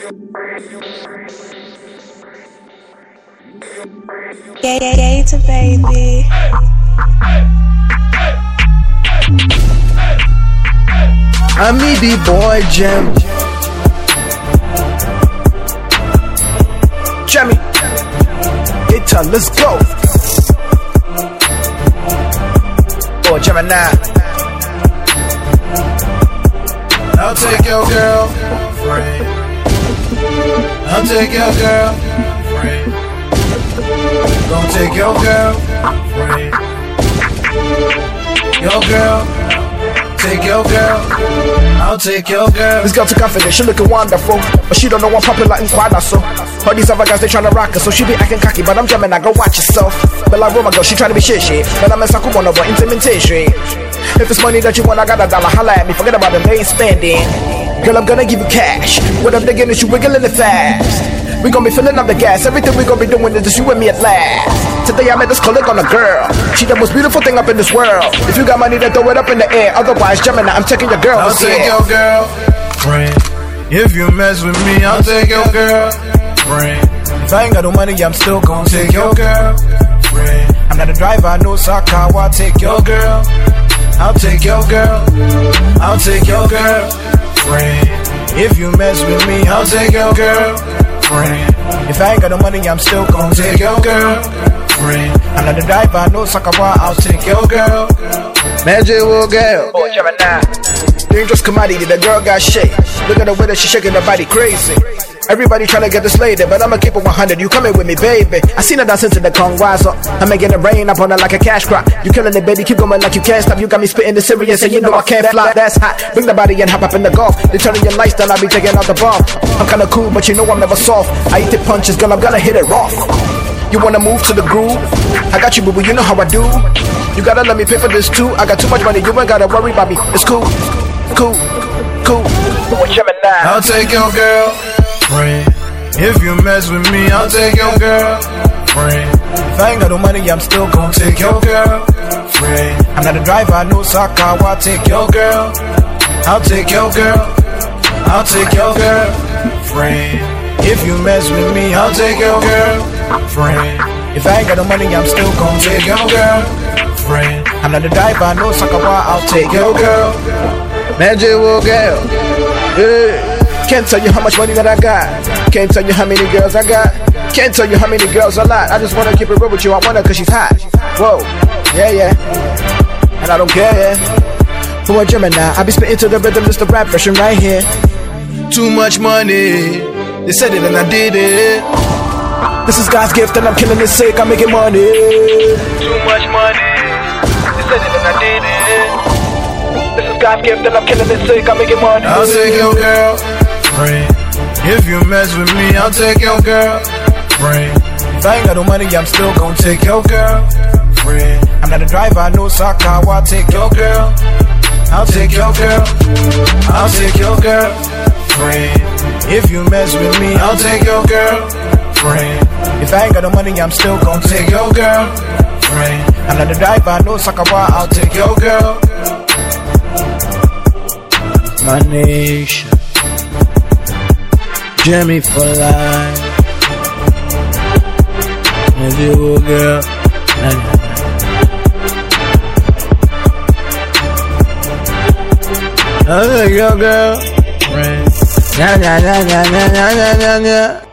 Gator baby. I'm me, the boy Jam. Jammy, let's go. Boy Gemini. I'll take your girlfriend. I'll take your girlfriend. Gonna take your girlfriend. Your girl. Take your girl, I'll take your girl. This girl too confident, she looking wonderful, but she don't know I'm popular in Quadra, so all these other guys, they tryna rock her, so she be acting cocky, but I'm jamming, I go watch yourself. But like Roma girl, she tryna be shit, but I'm a Sakumono for intimidation. If it's money that you want, I got $1, holla at me, forget about them, they ain't spending. Girl, I'm gonna give you cash, what I'm digging is you wiggling it fast. We gon' be filling up the gas, everything we gon' be doing is just you and me at last. Today I met this colleague on a girl, she the most beautiful thing up in this world. If you got money then throw it up in the air, otherwise Gemini, I'm taking your girl. I'll take your girlfriend. If you mess with me, I'll take your girlfriend. If I ain't got no money, I'm still gon' take your girlfriend. I'm not a driver, I know Saka, I'll take your girl. I'll take your girl. I'll take your girlfriend. If you mess with me, I'll take your girlfriend. If I ain't got no money, I'm still gon' take your girlfriend. I'm not a driver, I know Sakawa, I'll take your girl. Magic will girl. Oh, Gemini. Dangerous commodity, the girl got shake. Look at the way that she shaking her body crazy. Everybody tryna get this lady, but I'ma keep it 100. You coming with me, baby? I seen her dancing to the Kongwazo. I'm making it rain up on her like a cash crop. You killing it, baby, keep going like you can't stop. You got me spitting the serious, and you know I can't fly. That's hot. Bring the body and hop up in the golf. They turning your lifestyle, I'll be taking out the bomb. I'm kinda cool, but you know I'm never soft. I eat the punches, girl, I'm gonna hit it rough. You wanna move to the groove? I got you, boo-boo, you know how I do. You gotta let me pay for this too. I got too much money, you ain't gotta worry about me. It's cool, cool, cool. I'll take your girlfriend. If you mess with me, I'll take your girlfriend. If I ain't got no money, I'm still gon' take your girlfriend. I'm not a driver, I know Saka, I'll take your girl. I'll take your girl. I'll take your girlfriend. If you mess with me, I'll take your girlfriend. If I ain't got no money, I'm still gon' take your girlfriend. I'm not a driver, I know Saka, I'll take your girl. Magic will girl. Yeah. Can't tell you how much money that I got. Can't tell you how many girls I got. Can't tell you how many girls I like. I just wanna keep it real with you. I want her cause she's hot. Whoa, yeah, yeah. And I don't care, yeah. Who a Gemini? I be spitting to the rhythm, just the rap version right here. Too much money. They said it and I did it. This is God's gift and I'm killing it sick. I'm making money. Too much money. They said it and I did it. This is God's gift and I'm killing it sick. I'm making money. I'll take your girlfriend. If you mess with me, I'll take your girlfriend. If I ain't got no money, I'm still gon' take your girlfriend. I'm not a driver, I know Saka, I'll take your girl. I'll take your girl. I'll take your girlfriend. If you mess with me, I'll take your girlfriend. If I ain't got no money, I'm still gon' take your girlfriend. I'm not a driver, I know Saka, I'll take your girl. My nation, Jamie for life. As you will, girl. I think your girl. Nah, nah, nah, nah, nah, nah, nah, nah.